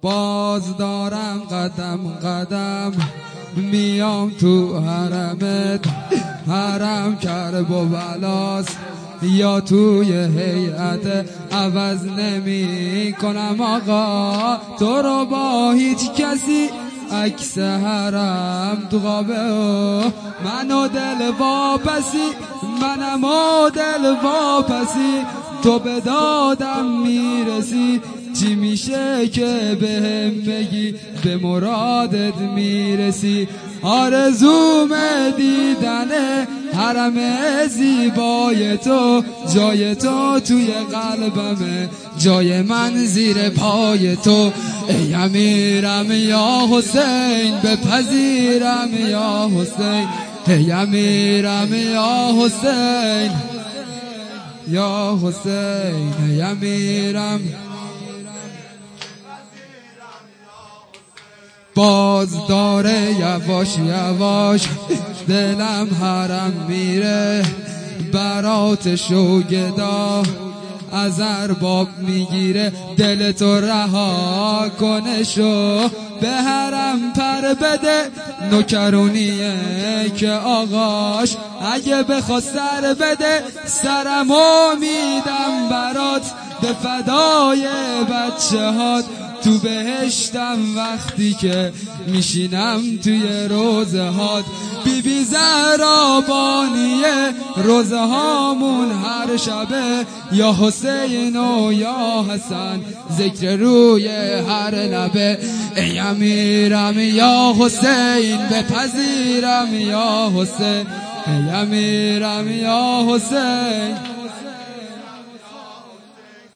باز دارم قدم قدم میام تو حرمت، حرم کرب و بلاست یا توی هیئت، عوض نمی کنم آقا تو رو با هیچ کسی، عکس حرم تو قابه منو دل واپسی، منم و دل واپسی، تو به دادم میرسی، چی میشه که بهم بگی به مرادت میرسی، آرزوم دیدن حرم زیبای تو، جای تو توی قلبمه، جای من زیر پای تو، ای امیرم یا حسین بپذیرم یا حسین، ای امیرم یا حسین یا حسین، ای امیرم. باز داره یواش یواش دلم حرم میره، برات و گدا از ارباب میگیره، دل تو رها کنشو به حرم پر بده، نوکرونیه که آقاش اگه بخواد سر بده، سرمو میدم برات به فدای بچه هات، تو بهشتم وقتی که میشینم توی روزه هات، بی بی زهرا بانیه روزه هامون هر شبه، یا حسین و یا حسن ذکر روی هر لبه، ای امیرم یا حسین بپذیرم یا حسین، ای امیرم یا حسین.